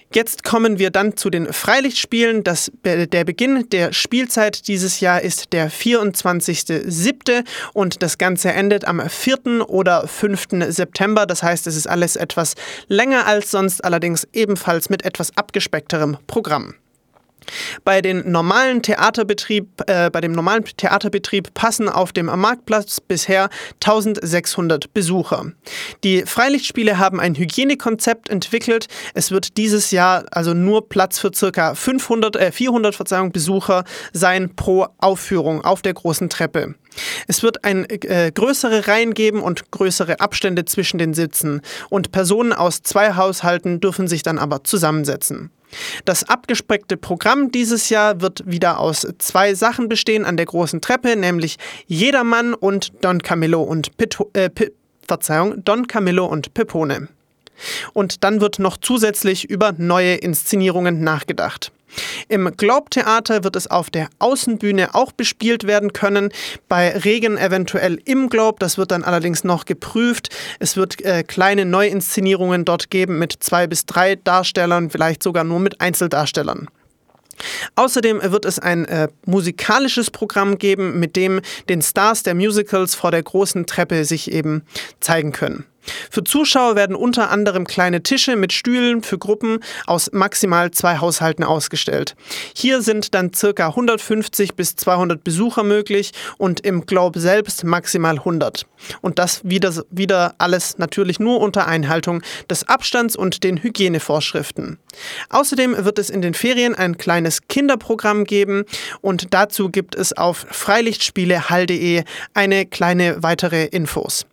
Jetzt kommen wir dann zu den Freilichtspielen. Der Beginn der Spielzeit dieses Jahr ist der 24.07. und das Ganze endet am 4. oder 5. September. Das heißt, es ist alles etwas länger als sonst, allerdings ebenfalls mit etwas abgespeckterem Programm. Bei dem normalen Theaterbetrieb passen auf dem Marktplatz bisher 1600 Besucher. Die Freilichtspiele haben ein Hygienekonzept entwickelt. Es wird dieses Jahr also nur Platz für ca. 400 Besucher sein pro Aufführung auf der großen Treppe. Es wird größere Reihen geben und größere Abstände zwischen den Sitzen. Und Personen aus 2 Haushalten dürfen sich dann aber zusammensetzen. Das abgespeckte Programm dieses Jahr wird wieder aus 2 Sachen bestehen an der großen Treppe, nämlich Jedermann und Don Camillo und Pepone. Und dann wird noch zusätzlich über neue Inszenierungen nachgedacht. Im Globe-Theater wird es auf der Außenbühne auch bespielt werden können, bei Regen eventuell im Globe, das wird dann allerdings noch geprüft. Es wird kleine Neuinszenierungen dort geben mit 2 bis 3 Darstellern, vielleicht sogar nur mit Einzeldarstellern. Außerdem wird es ein musikalisches Programm geben, mit dem den Stars der Musicals vor der großen Treppe sich eben zeigen können. Für Zuschauer werden unter anderem kleine Tische mit Stühlen für Gruppen aus maximal 2 Haushalten ausgestellt. Hier sind dann ca. 150 bis 200 Besucher möglich und im Globe selbst maximal 100. Und das wieder alles natürlich nur unter Einhaltung des Abstands und den Hygienevorschriften. Außerdem wird es in den Ferien ein kleines Kinderprogramm geben und dazu gibt es auf freilichtspielehall.de eine kleine weitere Infos.